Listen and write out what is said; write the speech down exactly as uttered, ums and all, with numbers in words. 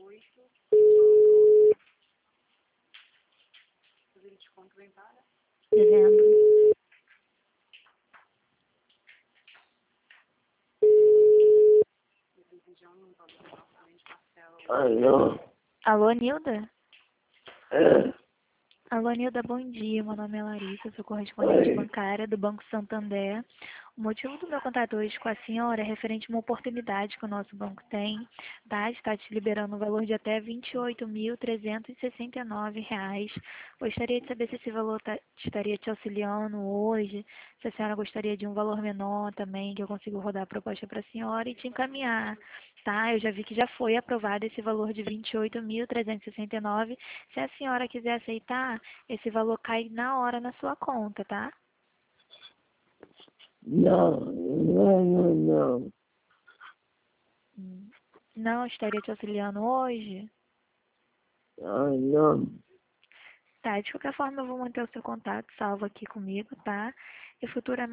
Dezembro. Alô? Alô, Nilda? É? Alô, Nilda, bom dia. Meu nome é Larissa, sou correspondente Oi? bancária do Banco Santander. O motivo do meu contato hoje com a senhora é referente a uma oportunidade que o nosso banco tem, tá? Está te liberando um valor de até vinte e oito mil trezentos e sessenta e nove reais. Gostaria de saber se esse valor tá- estaria te auxiliando hoje, se a senhora gostaria de um valor menor também, que eu consigo rodar a proposta para a senhora e te encaminhar, tá? Eu já vi que já foi aprovado esse valor de vinte e oito mil trezentos e sessenta e nove. Se a senhora quiser aceitar, esse valor cai na hora na sua conta, tá? Não, não, não, não. Hum. Não estaria te auxiliando hoje? Ah, não. Tá, de qualquer forma eu vou manter o seu contato salvo aqui comigo, tá? E futuramente